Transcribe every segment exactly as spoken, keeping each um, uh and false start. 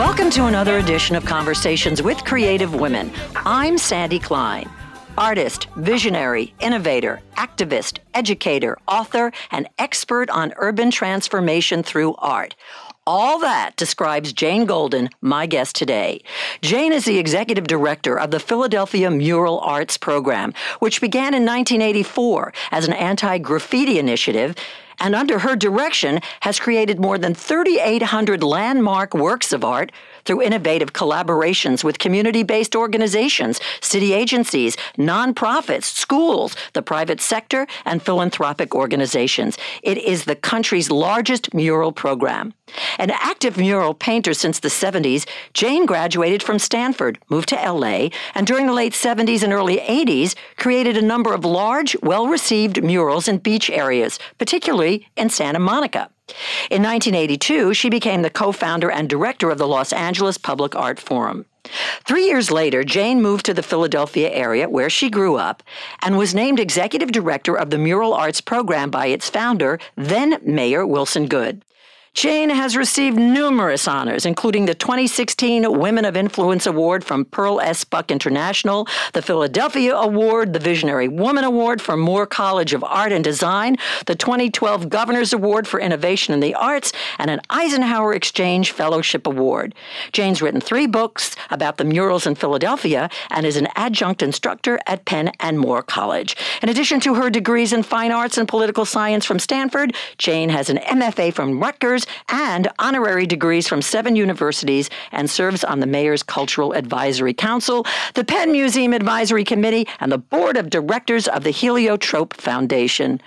Welcome to another edition of Conversations with Creative Women. I'm Sandy Klein. Artist, visionary, innovator, activist, educator, author, and expert on urban transformation through art. All that describes Jane Golden, my guest today. Jane is the executive director of the Philadelphia Mural Arts Program, which began in nineteen eighty-four as an anti-graffiti initiative, and under her direction has created more than thirty-eight hundred landmark works of art through innovative collaborations with community-based organizations, city agencies, nonprofits, schools, the private sector, and philanthropic organizations. It is the country's largest mural program. An active mural painter since the seventies, Jane graduated from Stanford, moved to L A, and during the late seventies and early eighties, created a number of large, well-received murals in beach areas, particularly in Santa Monica. In nineteen eighty-two, she became the co-founder and director of the Los Angeles Public Art Forum. Three years later, Jane moved to the Philadelphia area where she grew up and was named executive director of the Mural Arts Program by its founder, then Mayor Wilson Goode. Jane has received numerous honors, including the twenty sixteen Women of Influence Award from Pearl S. Buck International, the Philadelphia Award, the Visionary Woman Award from Moore College of Art and Design, the twenty twelve Governor's Award for Innovation in the Arts, and an Eisenhower Exchange Fellowship Award. Jane's written three books about the murals in Philadelphia and is an adjunct instructor at Penn and Moore College. In addition to her degrees in fine arts and political science from Stanford, Jane has an M F A from Rutgers and honorary degrees from seven universities and serves on the Mayor's Cultural Advisory Council, the Penn Museum Advisory Committee, and the Board of Directors of the Heliotrope Foundation.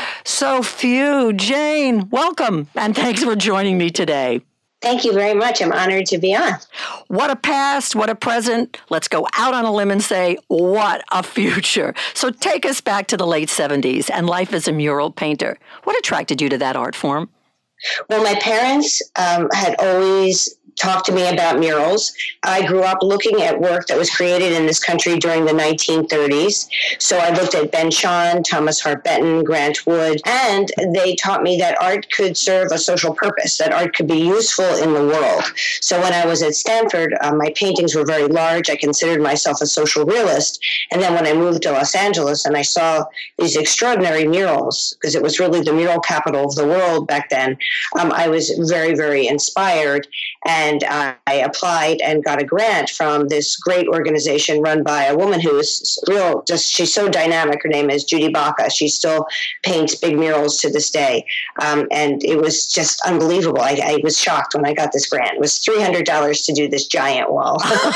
So few. Jane, welcome, and thanks for joining me today. Thank you very much. I'm honored to be on. What a past, what a present. Let's go out on a limb and say, what a future. So take us back to the late seventies and life as a mural painter. What attracted you to that art form? Well, my parents um, had always talked to me about murals. I grew up looking at work that was created in this country during the nineteen thirties. So I looked at Ben Shahn, Thomas Hart Benton, Grant Wood, and they taught me that art could serve a social purpose, that art could be useful in the world. So when I was at Stanford, uh, my paintings were very large. I considered myself a social realist. And then when I moved to Los Angeles and I saw these extraordinary murals, because it was really the mural capital of the world back then, um, I was very, very inspired. And And uh, I applied and got a grant from this great organization run by a woman who is real, just, she's so dynamic. Her name is Judy Baca. She still paints big murals to this day. Um, and it was just unbelievable. I, I was shocked when I got this grant. It was three hundred dollars to do this giant wall.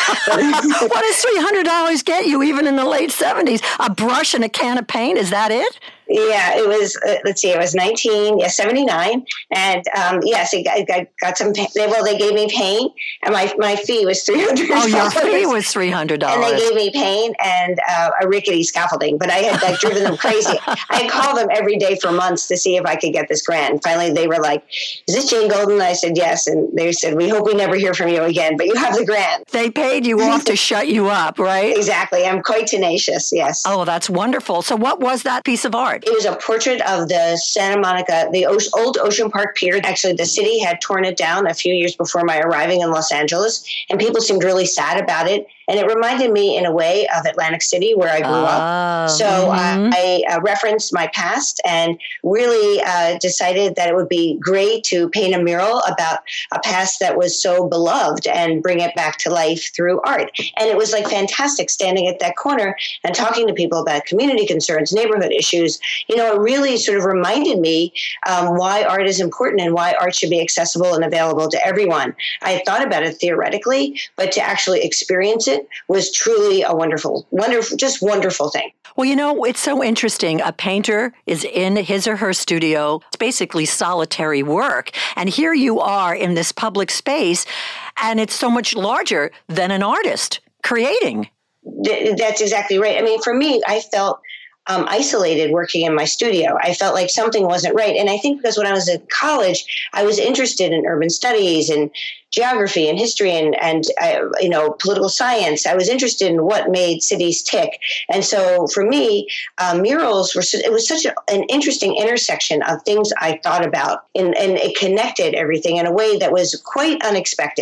What does three hundred dollars get you even in the late seventies? A brush and a can of paint? Is that it? Yeah, it was, uh, let's see, it was nineteen, yeah, seventy-nine. And um, yes, I got, I got some, paint. Well, they gave me paint and my, my fee was three hundred dollars. Oh, your fee was three hundred dollars. And they gave me paint and uh, a rickety scaffolding, but I had like driven them crazy. I had called them every day for months to see if I could get this grant. And finally they were like, is this Jane Golden? I said, yes. And they said, we hope we never hear from you again, but you have the grant. They paid you off to shut you up, right? Exactly. I'm quite tenacious. Yes. Oh, that's wonderful. So what was that piece of art? It was a portrait of the Santa Monica, the o- old Ocean Park Pier. Actually, the city had torn it down a few years before my arriving in Los Angeles, and people seemed really sad about it. And it reminded me, in a way, of Atlantic City, where I grew uh, up. So mm-hmm. uh, I uh, referenced my past and really uh, decided that it would be great to paint a mural about a past that was so beloved and bring it back to life through art. And it was like fantastic standing at that corner and talking to people about community concerns, neighborhood issues. You know, it really sort of reminded me um, why art is important and why art should be accessible and available to everyone. I had thought about it theoretically, but to actually experience it was truly a wonderful, wonderful, just wonderful thing. Well, you know, it's so interesting. A painter is in his or her studio. It's basically solitary work. And here you are in this public space, and it's so much larger than an artist creating. That's exactly right. I mean, for me, I felt Um, isolated working in my studio. I felt like something wasn't right. And I think because when I was in college, I was interested in urban studies and geography and history and, and uh, you know, political science. I was interested in what made cities tick. And so for me, uh, murals were, it was such a, an interesting intersection of things I thought about, and, and it connected everything in a way that was quite unexpected.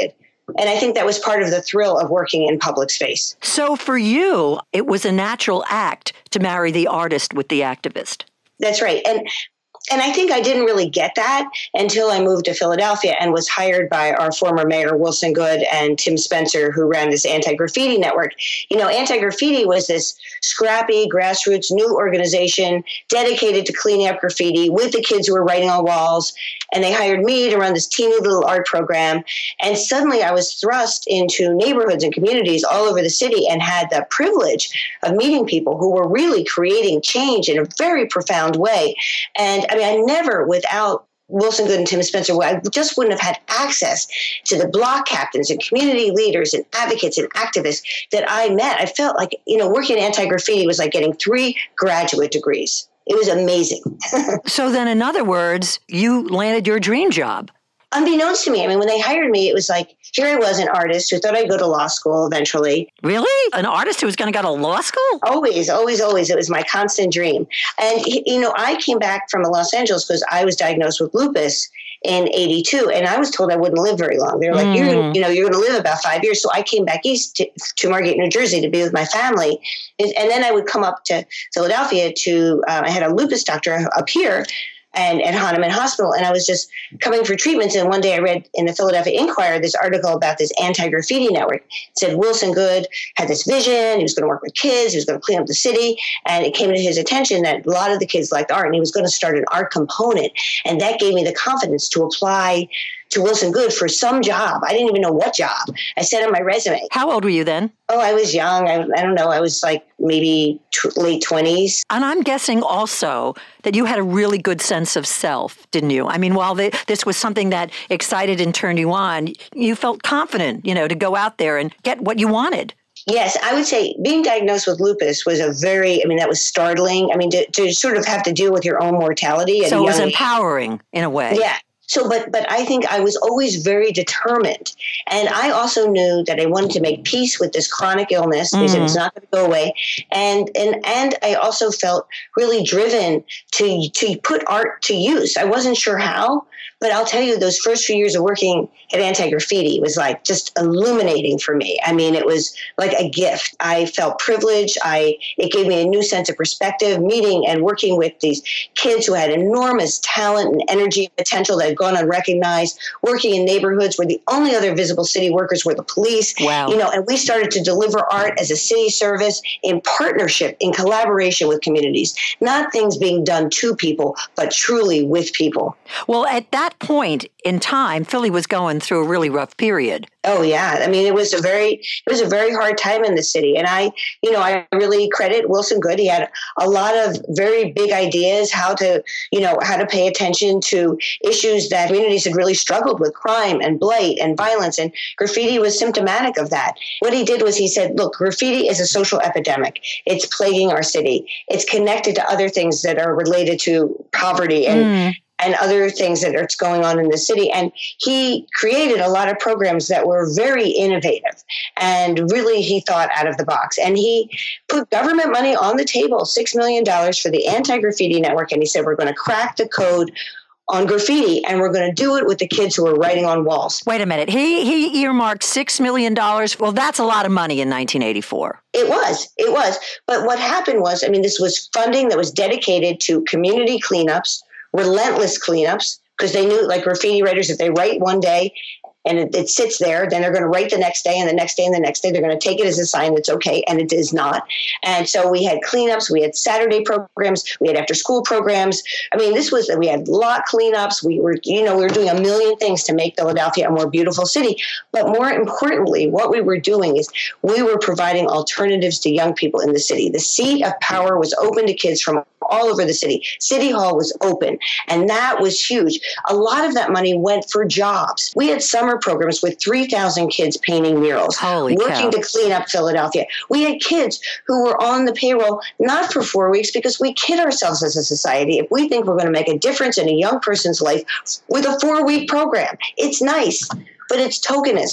And I think that was part of the thrill of working in public space. So for you, it was a natural act to marry the artist with the activist. That's right. And And I think I didn't really get that until I moved to Philadelphia and was hired by our former mayor, Wilson Goode, and Tim Spencer, who ran this anti-graffiti network. You know, anti-graffiti was this scrappy, grassroots, new organization dedicated to cleaning up graffiti with the kids who were writing on walls. And they hired me to run this teeny little art program. And suddenly I was thrust into neighborhoods and communities all over the city and had the privilege of meeting people who were really creating change in a very profound way. And I mean, I never, without Wilson Goode and Tim Spencer, I just wouldn't have had access to the block captains and community leaders and advocates and activists that I met. I felt like, you know, working in anti-graffiti was like getting three graduate degrees. It was amazing. So then, in other words, you landed your dream job. Unbeknownst to me, I mean, when they hired me, it was like, here I was, an artist who thought I'd go to law school eventually. Really? An artist who was going to go to law school? Always, always, always. It was my constant dream. And, you know, I came back from Los Angeles because I was diagnosed with lupus in eighty-two, and I was told I wouldn't live very long. They were like, mm. you're, you know, you're going to live about five years. So I came back east to, to Margate, New Jersey to be with my family. And, and then I would come up to Philadelphia to, uh, I had a lupus doctor up here, and at Hahnemann Hospital. And I was just coming for treatments. And one day I read in the Philadelphia Inquirer this article about this anti-graffiti network. It said Wilson Goode had this vision. He was going to work with kids. He was going to clean up the city. And it came to his attention that a lot of the kids liked art, and he was going to start an art component. And that gave me the confidence to apply to Wilson Goode for some job. I didn't even know what job. I sent him my resume. How old were you then? Oh, I was young. I, I don't know. I was like maybe t- late twenties. And I'm guessing also that you had a really good sense of self, didn't you? I mean, while the, this was something that excited and turned you on, you felt confident, you know, to go out there and get what you wanted. Yes, I would say being diagnosed with lupus was a very, I mean, that was startling. I mean, to, to sort of have to deal with your own mortality. So it was empowering in a way. Yeah. So, but but I think I was always very determined. And I also knew that I wanted to make peace with this chronic illness because mm. it was not going to go away. And and and I also felt really driven to to put art to use. I wasn't sure how, but I'll tell you, those first few years of working at Anti-Graffiti was like just illuminating for me. I mean, it was like a gift. I felt privileged. I it gave me a new sense of perspective, meeting and working with these kids who had enormous talent and energy and potential that had gone unrecognized, working in neighborhoods where the only other visible city workers were the police. Wow. You know, and we started to deliver art as a city service in partnership, in collaboration with communities, not things being done to people, but truly with people. Well, at that point in time, Philly was going through a really rough period. Oh, yeah. I mean, it was a very, it was a very hard time in the city. And I, you know, I really credit Wilson Goode. He had a lot of very big ideas how to, you know, how to pay attention to issues that communities had really struggled with, crime and blight and violence. And graffiti was symptomatic of that. What he did was he said, look, graffiti is a social epidemic. It's plaguing our city. It's connected to other things that are related to poverty and mm. and other things that are going on in the city. And he created a lot of programs that were very innovative, and really he thought out of the box. And he put government money on the table, six million dollars for the Anti-Graffiti Network. And he said, we're going to crack the code on graffiti, and we're going to do it with the kids who are writing on walls. Wait a minute. He he earmarked six million dollars. Well, that's a lot of money in nineteen eighty-four. It was. It was. But what happened was, I mean, this was funding that was dedicated to community cleanups, relentless cleanups, because they knew, like graffiti writers, if they write one day and it, it sits there, then they're going to write the next day and the next day and the next day. They're going to take it as a sign that's okay, and it is not. And so we had cleanups, we had Saturday programs, we had after school programs. I mean, this was, we had lot cleanups. We were, you know, we were doing a million things to make Philadelphia a more beautiful city. But more importantly, what we were doing is we were providing alternatives to young people in the city. The seat of power was open to kids from all over the city. City Hall was open, and that was huge. A lot of that money went for jobs. We had summer programs with three thousand kids painting murals, Holy working cow. to clean up Philadelphia. We had kids who were on the payroll not for four weeks because we kid ourselves as a society if we think we're going to make a difference in a young person's life with a four-week program. It's nice, but it's tokenism.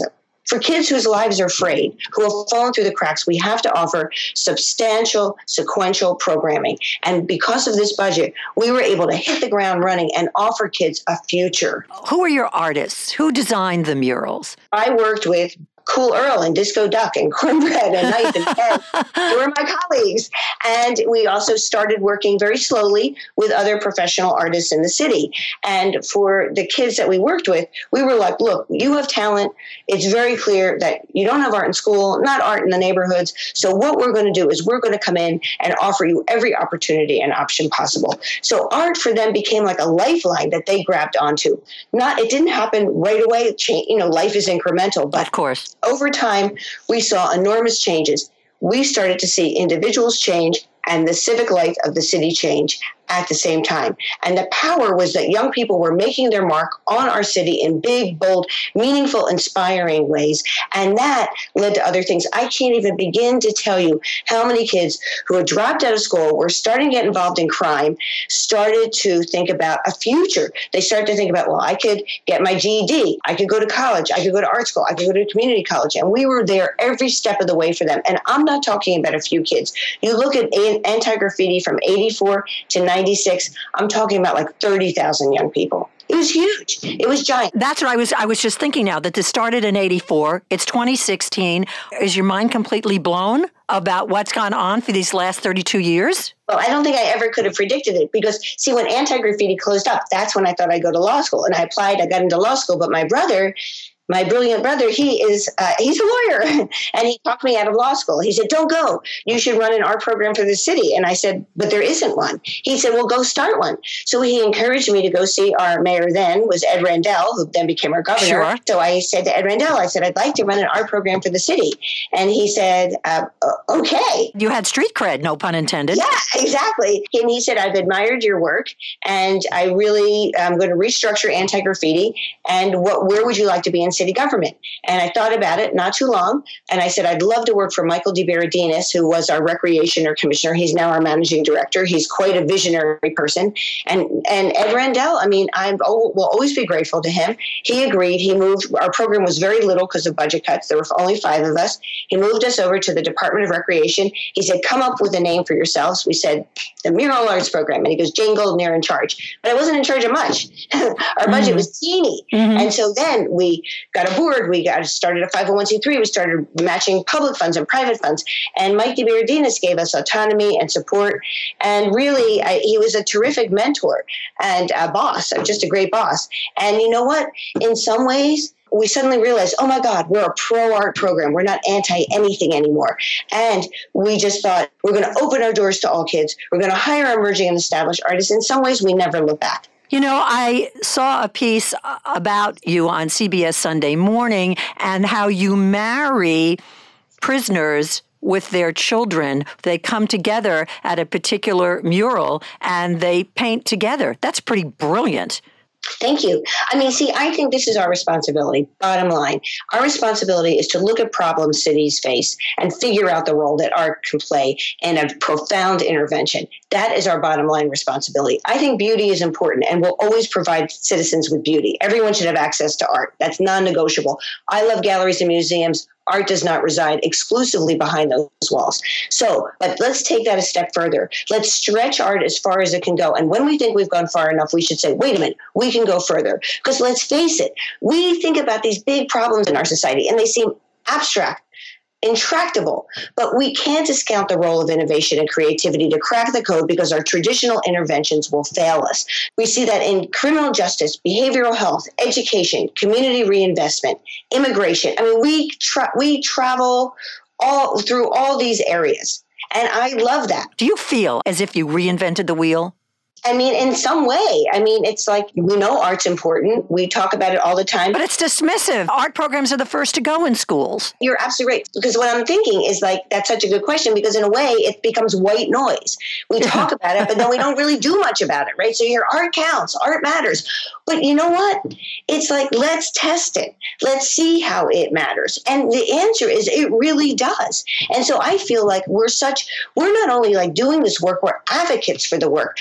For kids whose lives are frayed, who have fallen through the cracks, we have to offer substantial sequential programming. And because of this budget, we were able to hit the ground running and offer kids a future. Who are your artists? Who designed the murals? I worked with Cool Earl and Disco Duck and Cornbread and Knife and Pen. They were my colleagues. And we also started working very slowly with other professional artists in the city. And for the kids that we worked with, we were like, look, you have talent. It's very clear that you don't have art in school, not art in the neighborhoods. So what we're going to do is we're going to come in and offer you every opportunity and option possible. So art for them became like a lifeline that they grabbed onto. Not, it didn't happen right away. You know, life is incremental, but of course. Over time, we saw enormous changes. We started to see individuals change and the civic life of the city change at the same time. And the power was that young people were making their mark on our city in big, bold, meaningful, inspiring ways. And that led to other things. I can't even begin to tell you how many kids who had dropped out of school were starting to get involved in crime, started to think about a future. They started to think about, well, I could get my G E D. I could go to college. I could go to art school. I could go to community college. And we were there every step of the way for them. And I'm not talking about a few kids. You look at anti-graffiti from eighty-four to ninety-six, I'm talking about like thirty thousand young people. It was huge. It was giant. That's what I was I was just thinking now, that this started in eighty-four. It's twenty sixteen. Is your mind completely blown about what's gone on for these last thirty-two years? Well, I don't think I ever could have predicted it because, see, when anti-graffiti closed up, that's when I thought I'd go to law school. And I applied. I got into law school. But my brother... My brilliant brother, he is, uh, he's a lawyer, and he talked me out of law school. He said, don't go. You should run an art program for the city. And I said, but there isn't one. He said, well, go start one. So he encouraged me to go see our mayor then, was Ed Rendell, who then became our governor. Sure. So I said to Ed Rendell, I said, I'd like to run an art program for the city. And he said, uh, okay. You had street cred, no pun intended. Yeah, exactly. And he said, I've admired your work, and I really am going to restructure anti-graffiti. And what, where would you like to be in city government? And I thought about it not too long. And I said, I'd love to work for Michael DeBerardinis, who was our recreation or commissioner. He's now our managing director. He's quite a visionary person. And and Ed Rendell, I mean, I will always be grateful to him. He agreed. He moved. Our program was very little because of budget cuts. There were only five of us. He moved us over to the Department of Recreation. He said, come up with a name for yourselves. We said, the Mural Arts Program. And he goes, Jane Golden, you're in charge. But I wasn't in charge of much. Our budget mm-hmm. was teeny. Mm-hmm. And so then we got a board. We got started a five oh one c three. We started matching public funds and private funds. And Mike DeBerardinis gave us autonomy and support. And really, I, he was a terrific mentor and a boss, just a great boss. And you know what? In some ways, we suddenly realized, oh my God, we're a pro-art program. We're not anti-anything anymore. And we just thought, we're going to open our doors to all kids. We're going to hire emerging and established artists. In some ways, we never look back. You know, I saw a piece about you on C B S Sunday Morning and how you marry prisoners with their children. They come together at a particular mural and they paint together. That's pretty brilliant. Thank you. I mean, see, I think this is our responsibility, bottom line. Our responsibility is to look at problems cities face and figure out the role that art can play in a profound intervention. That is our bottom line responsibility. I think beauty is important and will always provide citizens with beauty. Everyone should have access to art. That's non-negotiable. I love galleries and museums. Art does not reside exclusively behind those walls. So, but let's take that a step further. Let's stretch art as far as it can go. And when we think we've gone far enough, we should say, wait a minute, we can go further. Because let's face it, we think about these big problems in our society and they seem abstract, intractable, but we can't discount the role of innovation and creativity to crack the code because our traditional interventions will fail us. We see that in criminal justice, behavioral health, education, community reinvestment, immigration. I mean, we tra- we travel all through all these areas, and I love that. Do you feel as if you reinvented the wheel? I mean, in some way. I mean, it's like, we know art's important. We talk about it all the time. But it's dismissive. Art programs are the first to go in schools. You're absolutely right. Because what I'm thinking is like, that's such a good question, because in a way, it becomes white noise. We talk about it, but then we don't really do much about it, right? So your art counts. Art matters. But you know what? It's like, let's test it. Let's see how it matters. And the answer is it really does. And so I feel like we're such, we're not only like doing this work, we're advocates for the work. Every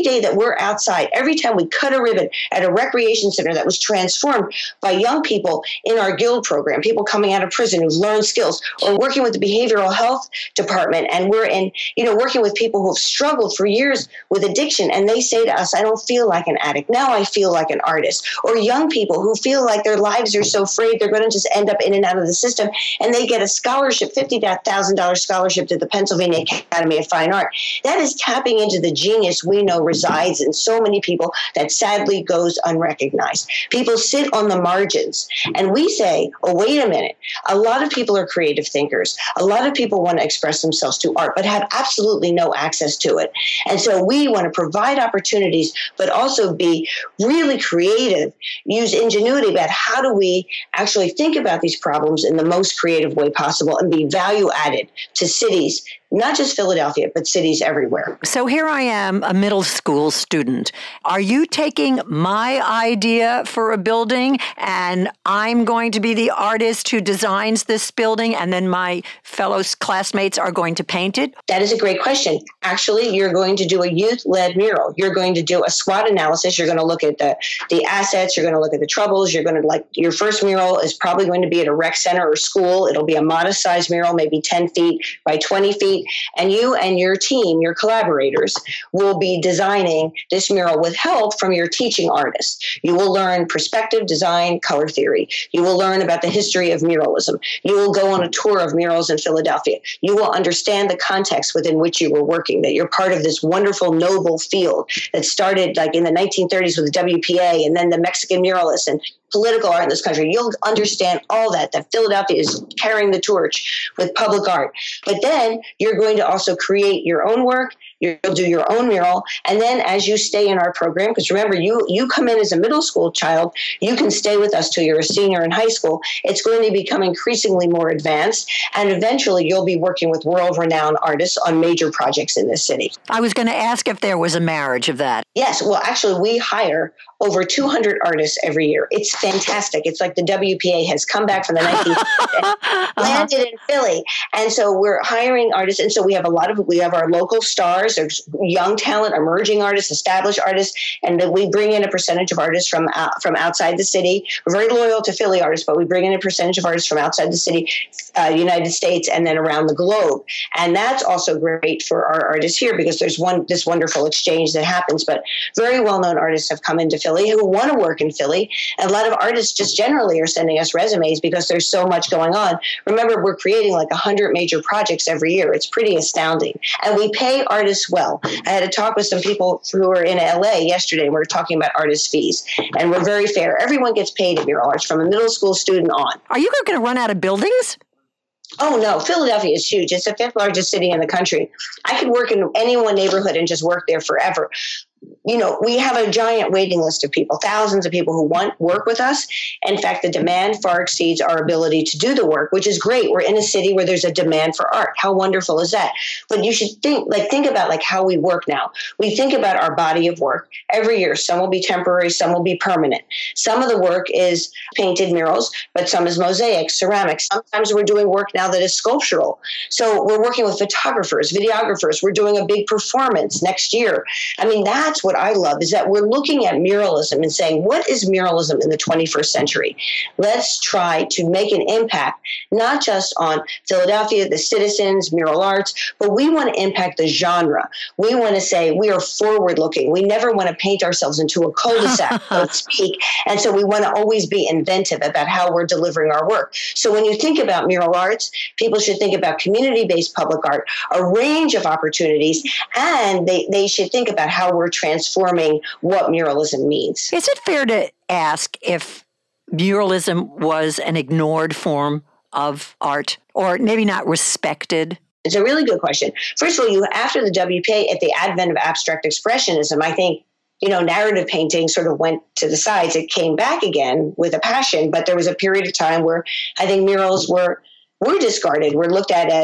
day that we're outside, every time we cut a ribbon at a recreation center that was transformed by young people in our guild program, people coming out of prison who've learned skills, or working with the behavioral health department, and we're in, you know, working with people who have struggled for years with addiction, and they say to us, I don't feel like an addict. Now I feel like an artist. Or young people who feel like their lives are so afraid they're going to just end up in and out of the system, and they get a scholarship, fifty thousand dollars scholarship to the Pennsylvania Academy of Fine Art. That is tapping into the genius we know resides in so many people that sadly goes unrecognized. People sit on the margins, and we say, oh, wait a minute. A lot of people are creative thinkers. A lot of people want to express themselves through art, but have absolutely no access to it. And so we want to provide opportunities, but also be really creative, use ingenuity about how do we actually think about these problems in the most creative way possible and be value added to cities, not just Philadelphia, but cities everywhere. So here I am, a middle school student. Are you taking my idea for a building and I'm going to be the artist who designs this building and then my fellow classmates are going to paint it? That is a great question. Actually, you're going to do a youth-led mural. You're going to do a SWOT analysis. You're going to look at the, the assets. You're going to look at the troubles. You're going to like, your first mural is probably going to be at a rec center or school. It'll be a modest size mural, maybe ten feet by twenty feet. And you and your team, your collaborators, will be designing this mural with help from your teaching artists. You will learn perspective, design, color theory. You will learn about the history of muralism. You will go on a tour of murals in Philadelphia. You will understand the context within which you were working, that you're part of this wonderful, noble field that started like in the nineteen thirties with the W P A and then the Mexican muralists and political art in this country. You'll understand all that, that Philadelphia is carrying the torch with public art. But then you're going to also create your own work. You'll do your own mural. And then as you stay in our program, because remember, you, you come in as a middle school child, you can stay with us till you're a senior in high school. It's going to become increasingly more advanced. And eventually you'll be working with world-renowned artists on major projects in this city. I was going to ask if there was a marriage of that. Yes. Well, actually, we hire over two hundred artists every year. It's fantastic. It's like the W P A has come back from the nineteen fifties, landed in Philly. And so we're hiring artists. And so we have a lot of, we have our local stars, there's young talent, emerging artists, established artists, and then we bring in a percentage of artists from, uh, from outside the city. We're very loyal to Philly artists, but we bring in a percentage of artists from outside the city, uh, United States, and then around the globe. And that's also great for our artists here because there's one, this wonderful exchange that happens. But very well-known artists have come into Philly who want to work in Philly. And a lot of artists just generally are sending us resumes because there's so much going on. Remember, we're creating like one hundred major projects every year. It's pretty astounding. And we pay artists well. I had a talk with some people who were in L A yesterday, and we were talking about artist fees. And we're very fair. Everyone gets paid in mural arts from a middle school student on. Are you going to run out of buildings? Oh, no. Philadelphia is huge. It's the fifth largest city in the country. I could work in any one neighborhood and just work there forever. You know, we have a giant waiting list of people, thousands of people who want work with us. In fact, the demand far exceeds our ability to do the work, which is great. We're in a city where there's a demand for art. How wonderful is that? But you should think, like, think about like how we work now. We think about our body of work every year. Some will be temporary, some will be permanent. Some of the work is painted murals, but some is mosaic, ceramics. Sometimes we're doing work now that is sculptural. So we're working with photographers, videographers. We're doing a big performance next year. I mean, that's what I love, is that we're looking at muralism and saying, what is muralism in the twenty-first century? Let's try to make an impact, not just on Philadelphia, the citizens, mural arts, but we want to impact the genre. We want to say we are forward looking. We never want to paint ourselves into a cul-de-sac, so to speak. And so we want to always be inventive about how we're delivering our work. So when you think about mural arts, people should think about community-based public art, a range of opportunities, and they, they should think about how we're transforming what muralism means. Is it fair to ask if muralism was an ignored form of art, or maybe not respected? It's a really good question. First of all, you after the W P A, at the advent of abstract expressionism, I think, you know, narrative painting sort of went to the sides. It came back again with a passion, but there was a period of time where I think murals were were discarded, were looked at as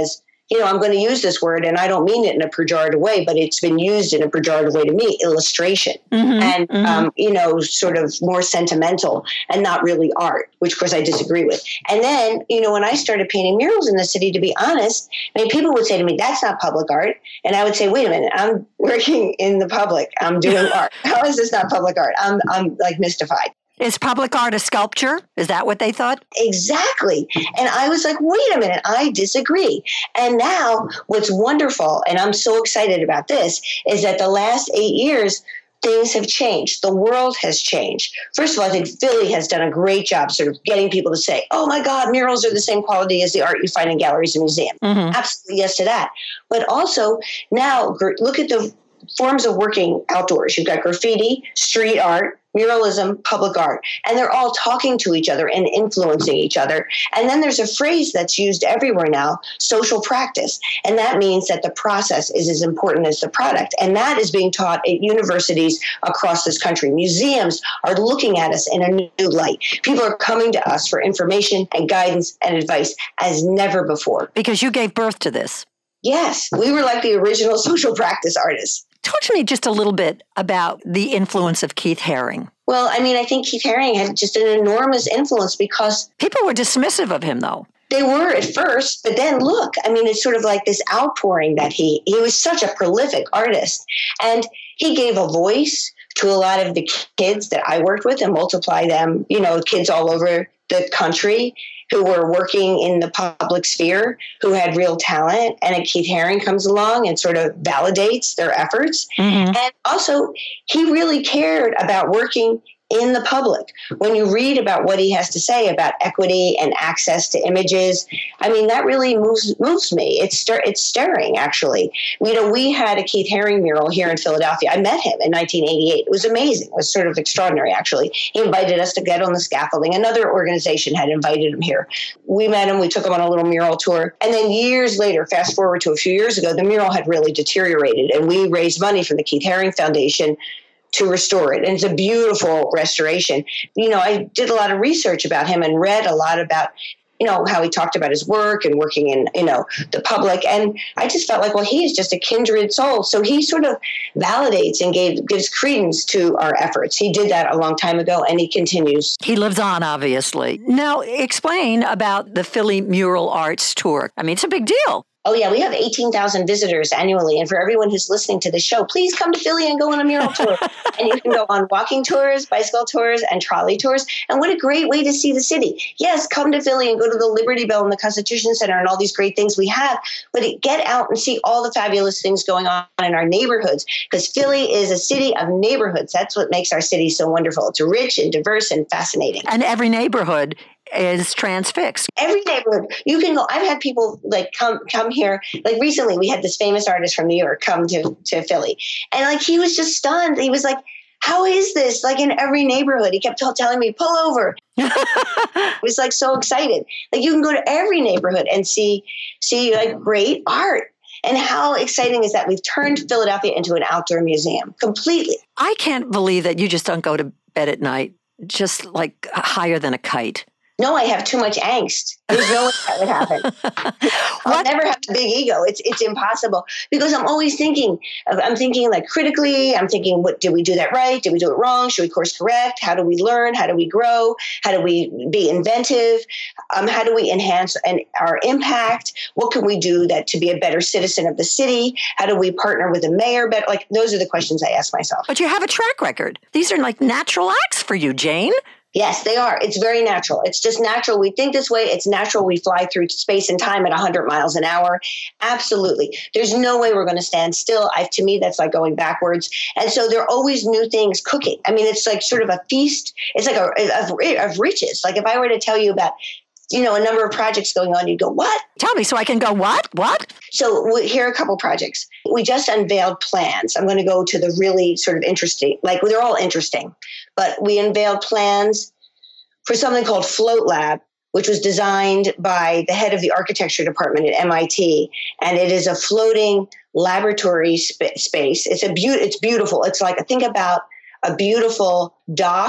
you know, I'm going to use this word and I don't mean it in a pejorative way, but it's been used in a pejorative way to me, illustration. Mm-hmm, and, mm-hmm. Um, you know, sort of more sentimental and not really art, which of course I disagree with. And then, you know, when I started painting murals in the city, to be honest, I mean, people would say to me, that's not public art. And I would say, wait a minute, I'm working in the public. I'm doing art. How is this not public art? I'm, I'm like mystified. Is public art a sculpture? Is that what they thought? Exactly. And I was like, wait a minute, I disagree. And now what's wonderful, and I'm so excited about this, is that the last eight years, things have changed. The world has changed. First of all, I think Philly has done a great job sort of getting people to say, oh my God, murals are the same quality as the art you find in galleries and museums. Mm-hmm. Absolutely yes to that. But also now look at the forms of working outdoors. You've got graffiti, street art, muralism, public art, and they're all talking to each other and influencing each other. And then there's a phrase that's used everywhere now, social practice. And that means that the process is as important as the product. And that is being taught at universities across this country. Museums are looking at us in a new light. People are coming to us for information and guidance and advice as never before. Because you gave birth to this. Yes, we were like the original social practice artists. Talk to me just a little bit about the influence of Keith Haring. Well, I mean, I think Keith Haring had just an enormous influence because... People were dismissive of him, though. They were at first, but then look, I mean, it's sort of like this outpouring that he... He was such a prolific artist, and he gave a voice to a lot of the kids that I worked with and multiply them, you know, kids all over the country who were working in the public sphere, who had real talent, and a Keith Haring comes along and sort of validates their efforts. Mm-hmm. And also, he really cared about working in the public. When you read about what he has to say about equity and access to images, I mean, that really moves moves me. It's stir- it's stirring, actually. You know, we had a Keith Haring mural here in Philadelphia. I met him in nineteen eighty-eight. It was amazing. It was sort of extraordinary, actually. He invited us to get on the scaffolding. Another organization had invited him here. We met him. We took him on a little mural tour. And then years later, fast forward to a few years ago, the mural had really deteriorated. And we raised money from the Keith Haring Foundation to restore it. And it's a beautiful restoration. You know, I did a lot of research about him and read a lot about, you know, how he talked about his work and working in, you know, the public. And I just felt like, well, he is just a kindred soul. So he sort of validates and gave, gives credence to our efforts. He did that a long time ago, and he continues. He lives on, obviously. Now, explain about the Philly Mural Arts Tour. I mean, it's a big deal. Oh, yeah, we have eighteen thousand visitors annually. And for everyone who's listening to the show, please come to Philly and go on a mural tour. And you can go on walking tours, bicycle tours, and trolley tours. And what a great way to see the city. Yes, come to Philly and go to the Liberty Bell and the Constitution Center and all these great things we have. But get out and see all the fabulous things going on in our neighborhoods, because Philly is a city of neighborhoods. That's what makes our city so wonderful. It's rich and diverse and fascinating. And every neighborhood is transfixed. Every neighborhood. You can go. I've had people like come come here. Like recently, we had this famous artist from New York come to, to Philly. And like he was just stunned. He was like, how is this? Like in every neighborhood. He kept t- telling me, pull over. He was like so excited. Like you can go to every neighborhood and see see like great art. And how exciting is that? We've turned Philadelphia into an outdoor museum completely. I can't believe that you just don't go to bed at night, just like higher than a kite. No, I have too much angst. There's no way that would happen. I'll never have a big ego. It's it's impossible because I'm always thinking. I'm thinking like critically. I'm thinking, what did we do that right? Did we do it wrong? Should we course correct? How do we learn? How do we grow? How do we be inventive? Um, how do we enhance an, our impact? What can we do that to be a better citizen of the city? How do we partner with the mayor? But like those are the questions I ask myself. But you have a track record. These are like natural acts for you, Jane. Yes, they are. It's very natural. It's just natural. We think this way. It's natural. We fly through space and time at one hundred miles an hour. Absolutely. There's no way we're going to stand still. I, to me, that's like going backwards. And so there are always new things cooking. I mean, it's like sort of a feast. It's like a of, of riches. Like if I were to tell you about, you know, a number of projects going on, you'd go, what? Tell me so I can go, what? What? So we, here are a couple projects. We just unveiled plans. I'm going to go to the really sort of interesting, like they're all interesting, but we unveiled plans for something called Float Lab, which was designed by the head of the architecture department at M I T. And it is a floating laboratory sp- space. It's a be- It's beautiful. It's like, think about a beautiful dock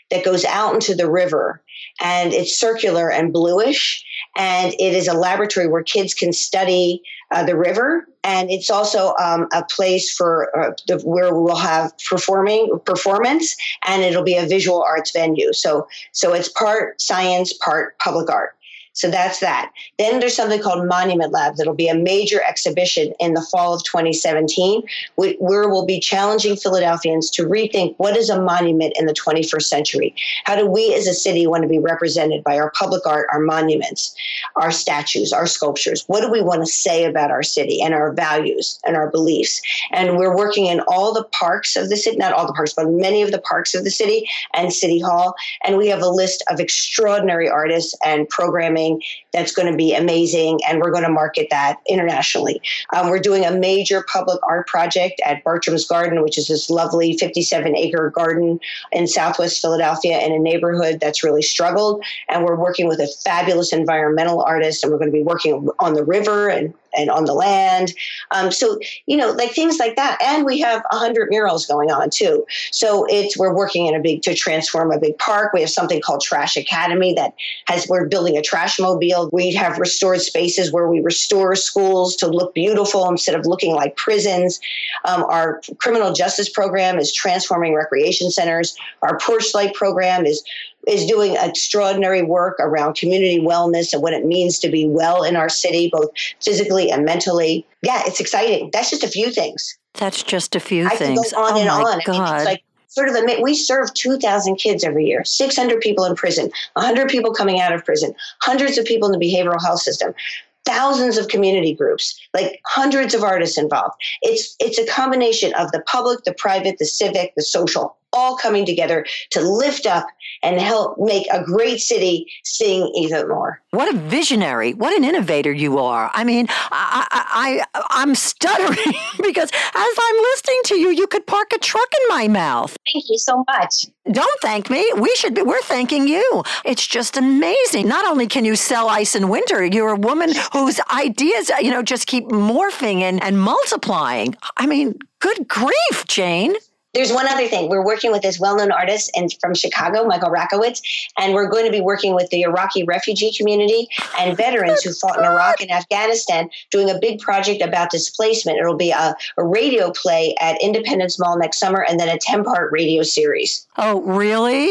that goes out into the river, and it's circular and bluish. And it is a laboratory where kids can study uh, the river. And it's also um, a place for uh, the, where we'll have performing performance, and it'll be a visual arts venue. So, so it's part science, part public art. So that's that. Then there's something called Monument Lab that'll be a major exhibition in the fall of twenty seventeen, where we'll be challenging Philadelphians to rethink what is a monument in the twenty-first century. How do we as a city want to be represented by our public art, our monuments, our statues, our sculptures? What do we want to say about our city and our values and our beliefs? And we're working in all the parks of the city, not all the parks, but many of the parks of the city and City Hall. And we have a list of extraordinary artists and programming that's going to be amazing, and we're going to market that internationally. Um, we're doing a major public art project at Bartram's Garden, which is this lovely fifty-seven acre garden in Southwest Philadelphia in a neighborhood that's really struggled. And we're working with a fabulous environmental artist, and we're going to be working on the river and and on the land. Um, so, you know, like things like that. And we have one hundred murals going on, too. So it's we're working in a big to transform a big park. We have something called Trash Academy that has we're building a trash mobile. We have restored spaces where we restore schools to look beautiful instead of looking like prisons. Um, our criminal justice program is transforming recreation centers. Our Porch Light program is is doing extraordinary work around community wellness and what it means to be well in our city, both physically and mentally. Yeah, it's exciting. That's just a few things. That's just a few I things. Can go on oh and my on. God. I mean, it's like sort of a, we serve two thousand kids every year, six hundred people in prison, one hundred people coming out of prison, hundreds of people in the behavioral health system, thousands of community groups, like hundreds of artists involved. It's it's a combination of the public, the private, the civic, the social, all coming together to lift up and help make a great city sing even more. What a visionary. What an innovator you are. I mean, I, I, I, I'm stuttering because as I'm listening to you, you could park a truck in my mouth. Thank you so much. Don't thank me. We should be, we're thanking you. It's just amazing. Not only can you sell ice in winter, you're a woman whose ideas, you know, just keep morphing and, and multiplying. I mean, good grief, Jane. There's one other thing. We're working with this well-known artist and from Chicago, Michael Rakowitz, and we're going to be working with the Iraqi refugee community and veterans who fought in Iraq and Afghanistan, doing a big project about displacement. It'll be a, a radio play at Independence Mall next summer, and then a ten-part radio series. Oh, really?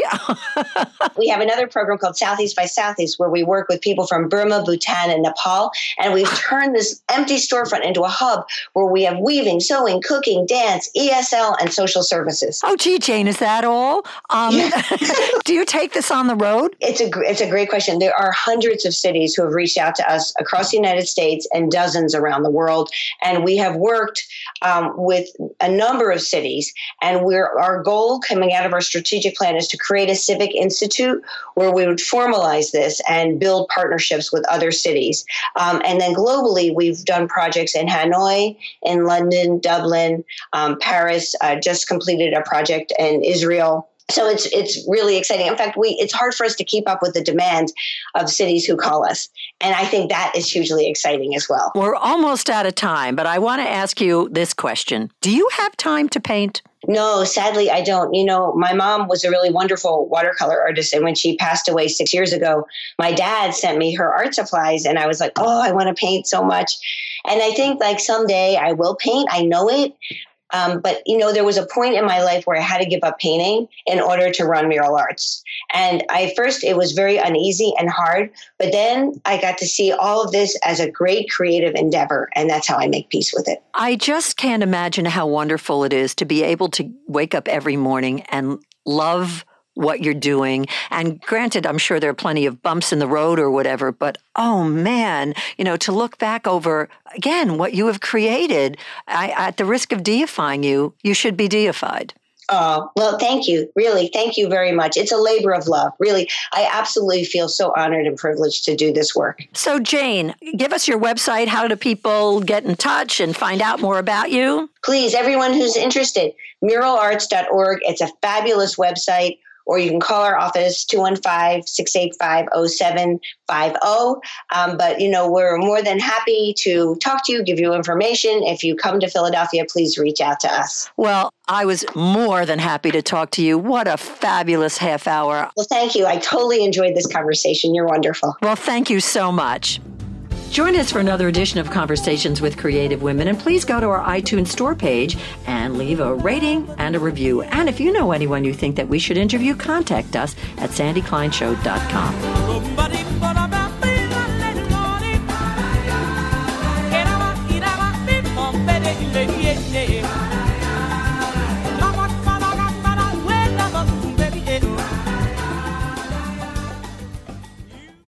We have another program called Southeast by Southeast, where we work with people from Burma, Bhutan, and Nepal, and we've turned this empty storefront into a hub where we have weaving, sewing, cooking, dance, E S L, and social services. Services. Oh, gee, Jane, is that all? Um, do you take this on the road? It's a it's a great question. There are hundreds of cities who have reached out to us across the United States and dozens around the world, and we have worked um, with a number of cities. And we're our goal coming out of our strategic plan is to create a civic institute where we would formalize this and build partnerships with other cities. Um, and then globally, we've done projects in Hanoi, in London, Dublin, um, Paris. Uh, just completed completed a project in Israel. So it's it's really exciting. In fact, we it's hard for us to keep up with the demand of cities who call us. And I think that is hugely exciting as well. We're almost out of time, but I want to ask you this question. Do you have time to paint? No, sadly, I don't. You know, my mom was a really wonderful watercolor artist. And when she passed away six years ago, my dad sent me her art supplies. And I was like, oh, I want to paint so much. And I think like someday I will paint. I know it. Um, but, you know, there was a point in my life where I had to give up painting in order to run Mural Arts. And I first, it was very uneasy and hard. But then I got to see all of this as a great creative endeavor. And that's how I make peace with it. I just can't imagine how wonderful it is to be able to wake up every morning and love what you're doing. And granted, I'm sure there are plenty of bumps in the road or whatever, but oh man, you know, to look back over, again, what you have created, I, at the risk of deifying you, you should be deified. Oh, well, thank you. Really, thank you very much. It's a labor of love. Really, I absolutely feel so honored and privileged to do this work. So, Jane, give us your website. How do people get in touch and find out more about you? Please, everyone who's interested, mural arts dot org. It's a fabulous website. or you can call our office, two one five, six eight five, oh seven five oh. Um, but, you know, we're more than happy to talk to you, give you information. If you come to Philadelphia, please reach out to us. Well, I was more than happy to talk to you. What a fabulous half hour. Well, thank you. I totally enjoyed this conversation. You're wonderful. Well, thank you so much. Join us for another edition of Conversations with Creative Women, and please go to our iTunes store page and leave a rating and a review. And if you know anyone you think that we should interview, contact us at sandy klein show dot com.